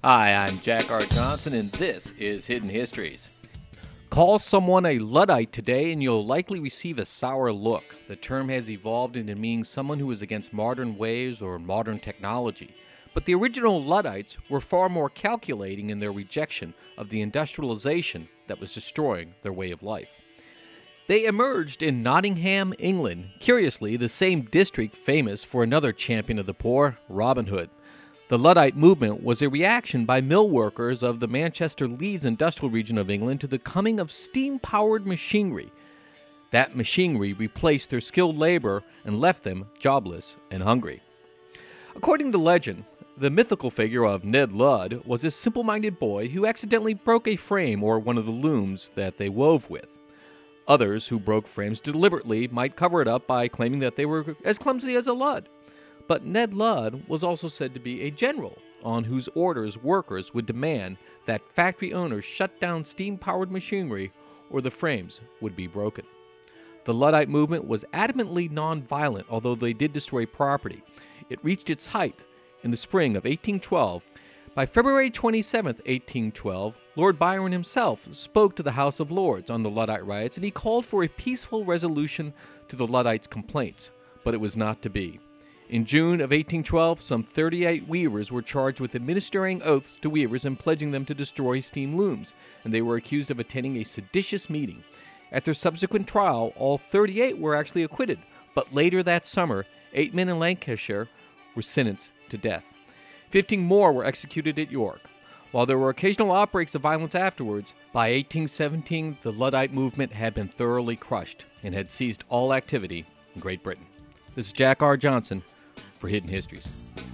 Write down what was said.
Hi, I'm Jack R. Johnson, and this is Hidden Histories. Call someone a Luddite today, and you'll likely receive a sour look. The term has evolved into meaning someone who is against modern ways or modern technology. But the original Luddites were far more calculating in their rejection of the industrialization that was destroying their way of life. They emerged in Nottingham, England, curiously the same district famous for another champion of the poor, Robin Hood. The Luddite movement was a reaction by mill workers of the Manchester Leeds industrial region of England to the coming of steam-powered machinery. That machinery replaced their skilled labor and left them jobless and hungry. According to legend, the mythical figure of Ned Ludd was a simple-minded boy who accidentally broke a frame or one of the looms that they wove with. Others who broke frames deliberately might cover it up by claiming that they were as clumsy as a Ludd. But Ned Ludd was also said to be a general on whose orders workers would demand that factory owners shut down steam-powered machinery or the frames would be broken. The Luddite movement was adamantly non-violent, although they did destroy property. It reached its height in the spring of 1812. By February 27, 1812, Lord Byron himself spoke to the House of Lords on the Luddite riots, and he called for a peaceful resolution to the Luddites' complaints, but it was not to be. In June of 1812, some 38 weavers were charged with administering oaths to weavers and pledging them to destroy steam looms, and they were accused of attending a seditious meeting. At their subsequent trial, all 38 were actually acquitted, but later that summer, 8 men in Lancashire were sentenced to death. 15 more were executed at York. While there were occasional outbreaks of violence afterwards, by 1817 the Luddite movement had been thoroughly crushed and had ceased all activity in Great Britain. This is Jack R. Johnson for Hidden Histories.